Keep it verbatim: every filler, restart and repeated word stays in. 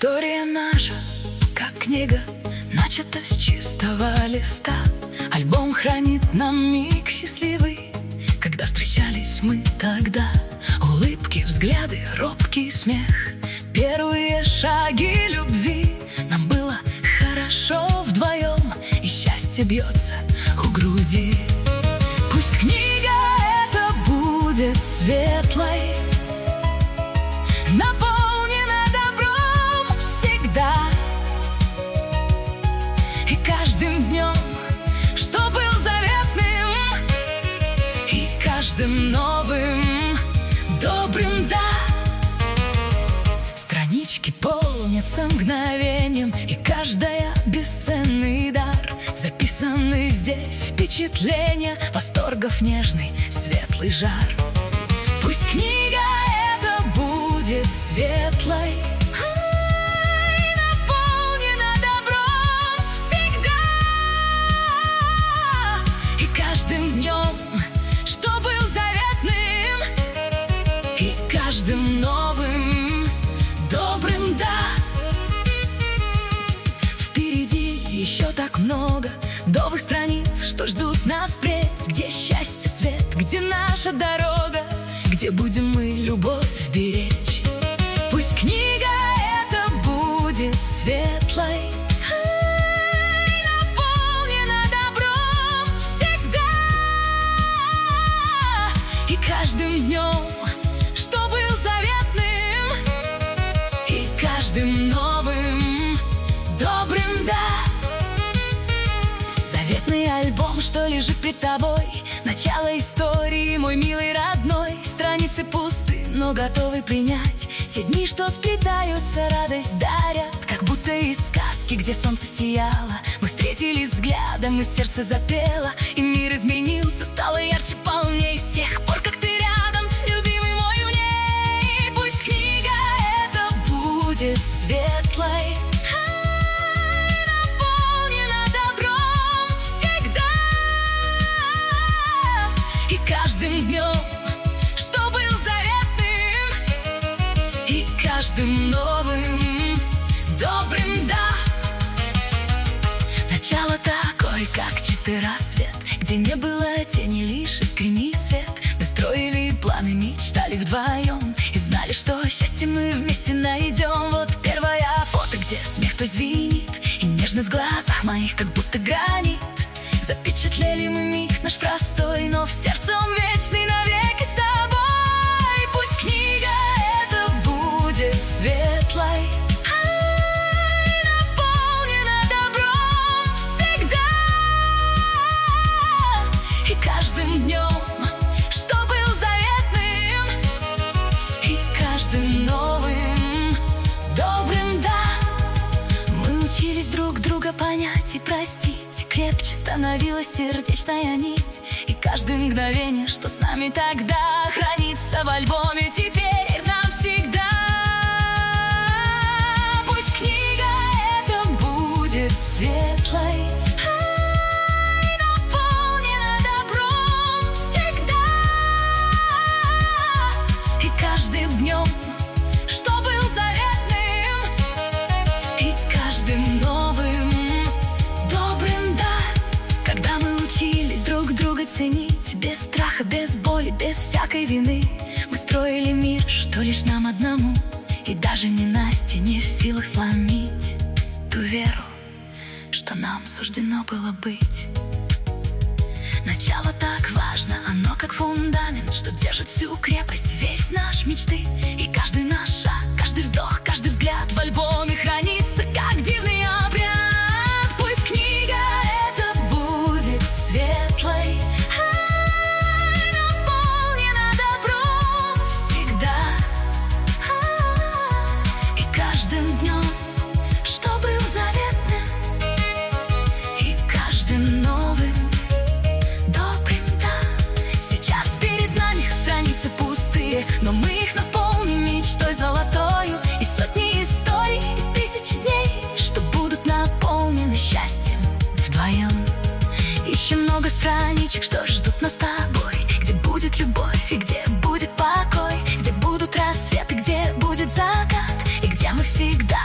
История наша, как книга, начата с чистого листа. Альбом хранит нам миг счастливый, когда встречались мы тогда. Улыбки, взгляды, робкий смех, первые шаги любви. Нам было хорошо вдвоем, и счастье бьется у груди. Пусть книга эта будет светлой, наполнена добром всегда. И каждым днем, что был заветным, и каждым новым добрым, да. Странички полнятся мгновением, и каждая бесценный дар. Записаны здесь впечатления, восторгов нежный, светлый жар. Пусть книга эта будет светлой, и наполнена добром всегда. И каждым днем, что был заветным, и каждым новым добрым, да. Впереди еще так много новых страниц, что ждут нас впредь. Где счастье, свет, где наша дорога, где будем мы любовь беречь. Пусть книга эта будет светлой, и наполнена добром всегда. И каждым днем, что был заветным, и каждым новым добрым, да. Заветный альбом, что лежит пред тобой, начало истории, мой милый родной. Страницы пусты, но готовы принять те дни, что сплетаются, радость дарят. Как будто из сказки, где солнце сияло, мы встретились взглядом, и сердце запело. И мир изменился, стало ярче, полней с тех пор, как ты рядом, любимый мой, в ней. Пусть книга эта будет светлой, каждым днем, что был заветным, и каждым новым добрым, да. Начало такой, как чистый рассвет, где не было тени, лишь искренний свет. Мы строили планы, мечтали вдвоем, и знали, что счастье мы вместе найдем. Вот первое фото, где смех твой звенит, и нежность в глазах моих, как будто гранит. Запечатлели мы миг наш простой, но в сердце он вечный навеки с тобой. Пусть книга эта будет светлой, и наполнена добром всегда. И каждым днем, что был заветным, и каждым новым добрым, да. Мы учились друг друга понять и простить, крепче становилась сердечная нить. И каждое мгновение, что с нами тогда, хранится в альбоме теперь навсегда. Пусть книга эта будет светлой, и наполнена добром всегда. И каждым днем, что был заветным, и каждым новым добрым, да. Когда мы учились друг друга ценить, без страха, без боли, без всякой вины, мы строили мир, что лишь нам одному. И даже ненастье не в силах сломить ту веру, что нам суждено было быть. Начало так важно, оно как фундамент, что держит всю крепость, весь наш мечты. И каждый наш шаг, каждый вздох, каждый взгляд в альбоме хранится, как дивный обряд. Пусть книга эта будет светлой, и наполнена добром всегда. И каждым днем, что был заветным, и каждым новым добрым, да. Сейчас перед нами страницы пустые, но мы их наполним мечтой золотою. И сотни историй, и тысячи дней, что будут наполнены счастьем вдвоем. Еще много страничек, что ждут нас с тобой, где будет любовь и где будет покой, где будут рассветы, где будет закат, и где мы всегда